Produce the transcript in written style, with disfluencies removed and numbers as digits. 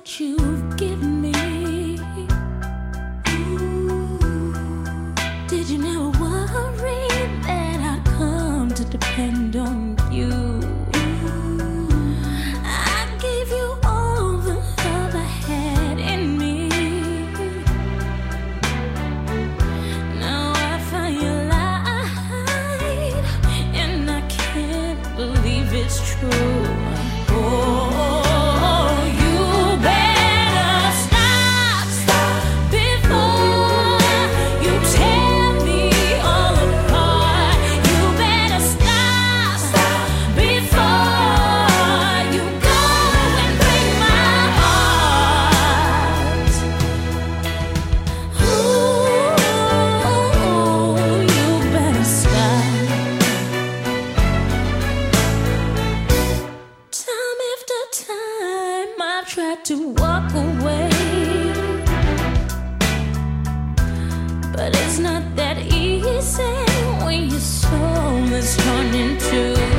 what you've given me. Did you never worry that I'd come to depend on you? I gave you all the love I had in me. Now I find you lied, and I can't believe it's true. Tried to walk away, but it's not that easy when your soul is torn in two.